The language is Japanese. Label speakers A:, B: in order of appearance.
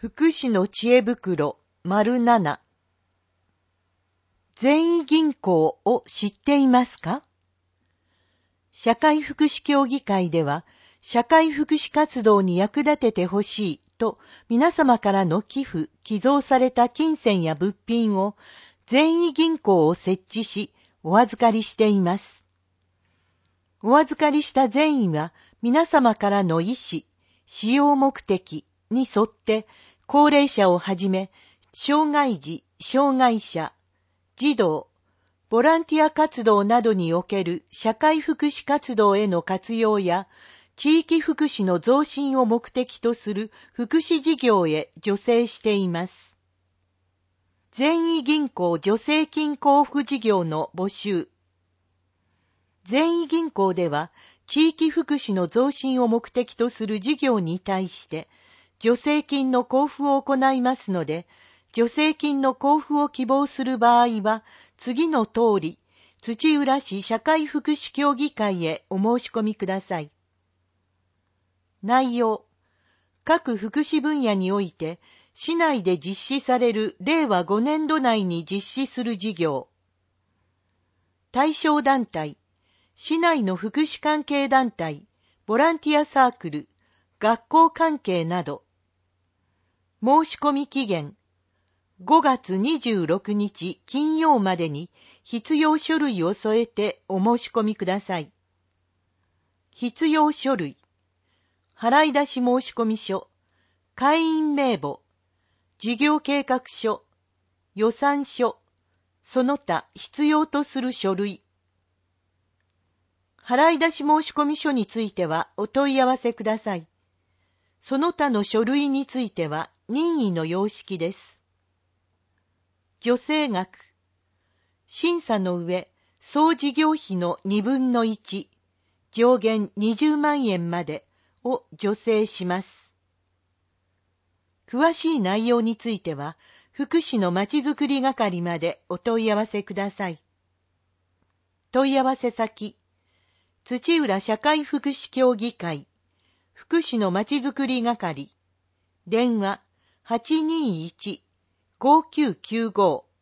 A: 福祉の知恵袋 �7。善意銀行を知っていますか？社会福祉協議会では、社会福祉活動に役立ててほしいと皆様からの寄付、寄贈された金銭や物品を善意銀行を設置し、お預かりしています。お預かりした善意は皆様からの意思、使用目的に沿って高齢者をはじめ、障害児、障害者、児童、ボランティア活動などにおける社会福祉活動への活用や、地域福祉の増進を目的とする福祉事業へ助成しています。善意銀行助成金交付事業の募集。善意銀行では、地域福祉の増進を目的とする事業に対して、助成金の交付を行いますので、助成金の交付を希望する場合は、次の通り、土浦市社会福祉協議会へお申し込みください。内容。各福祉分野において、市内で実施される令和5年度内に実施する事業。対象団体。市内の福祉関係団体、ボランティアサークル、学校関係など。申し込み期限。5月26日金曜までに必要書類を添えてお申し込みください。必要書類。払出申込書、会員名簿、事業計画書、予算書、その他必要とする書類。払出申込書についてはお問い合わせください。その他の書類については任意の様式です。助成額。審査の上、総事業費の2分の1、上限20万円までを助成します。詳しい内容については、福祉のまちづくり係までお問い合わせください。問い合わせ先。土浦社会福祉協議会、福祉のまちづくり係、電話 821-5995